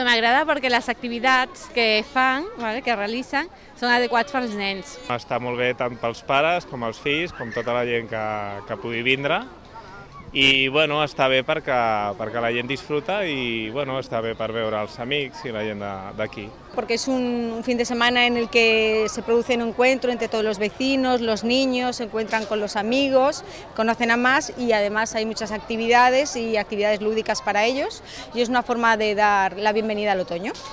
m'agrada perquè les activitats que fan, vale, que realitzen, són adequats pels nens. Està molt bé tant pels pares com els fills, com tota la gent que pugui vindre. I bueno, està bé perquè la gent disfruta y bueno, està bé per veure els amics i la gent d'aquí. Porque es un fin de semana en el que se produce un encuentro entre todos los vecinos, los niños, se encuentran con los amigos, conocen a más y además hay muchas actividades y actividades lúdicas para ellos y es una forma de dar la bienvenida al otoño.